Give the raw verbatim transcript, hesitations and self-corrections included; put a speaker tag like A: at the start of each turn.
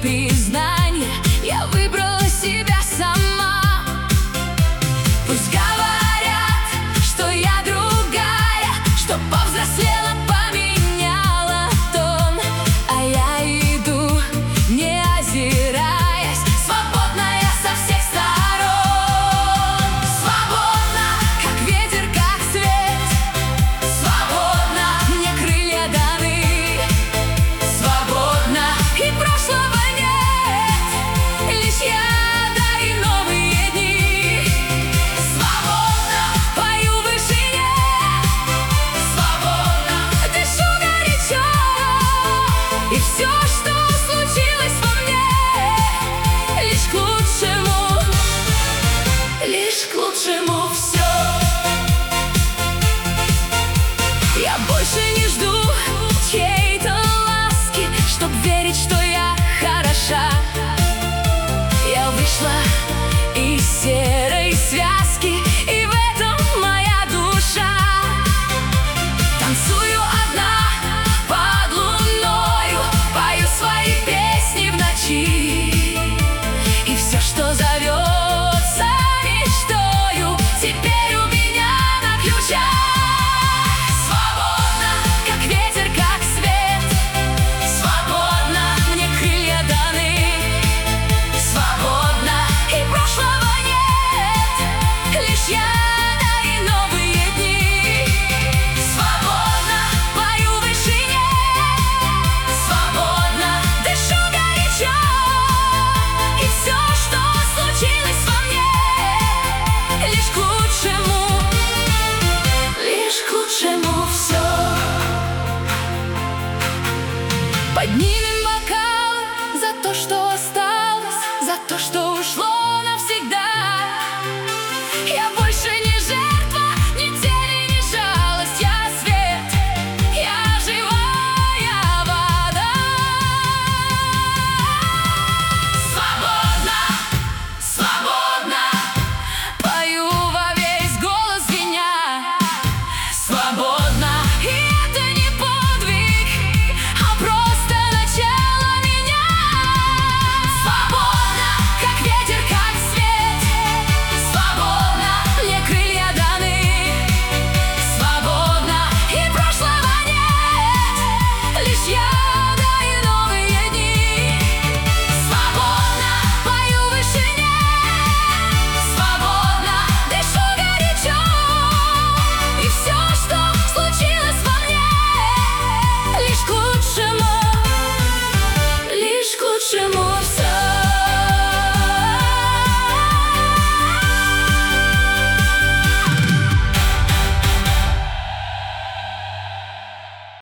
A: признание, я выбрала себя сама. Пусть говорят, что я другая, что повзрослела, поменяла тон, а я иду, не озираясь, свободная со всех сторон. Свободна, как ветер, как свет, свободна, мне крылья даны. Свободна, и прошлого нет, лишь я. И все, что случилось во мне, лишь к лучшему, лишь к лучшему все. Я больше не жду чьей-то ласки, чтоб верить, что я хороша.